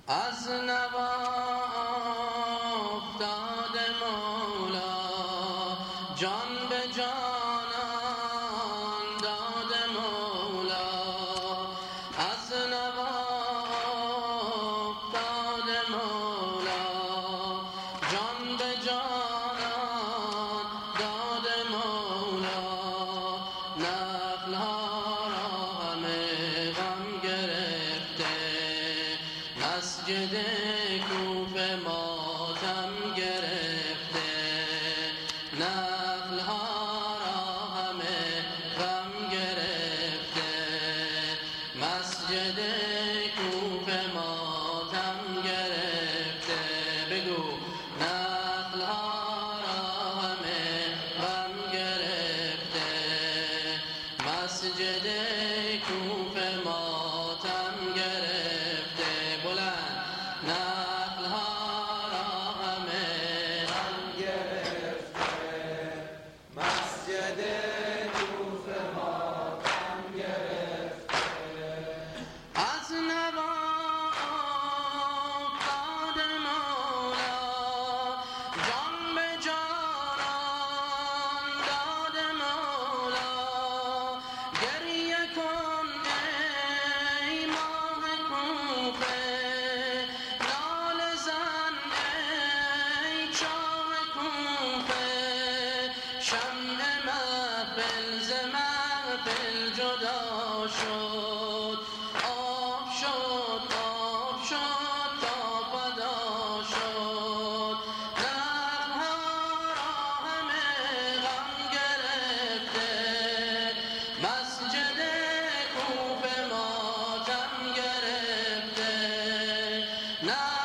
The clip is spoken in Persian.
از نوا افتاد مولا، جان به جانان داد مولا. از نوا افتاد مولا، جان به جانان داد مولا. نخل‌ها را همه غم گرفته، مسجد کوفه ماتم گرفته. نخل‌ها را همه غم گرفته، مسجد کوفه ماتم گرفته. بگو نخل‌ها را همه غم گرفته، مسجد کوفه ماتم گرفته. بلند نخل‌ها را همه غم گرفته، مسجد کوفه ماتم گرفته. از نوا افتاد مولا، جان به جانان داد مولا. گریه کن ای ماه کوفه، ناله زن ای چاه کوفه. شمع محفل ز محفل جدا شد، آب شد تا فدا شد. نخل‌ها را همه غم گرفته، مسجد کوفه ماتم گرفته.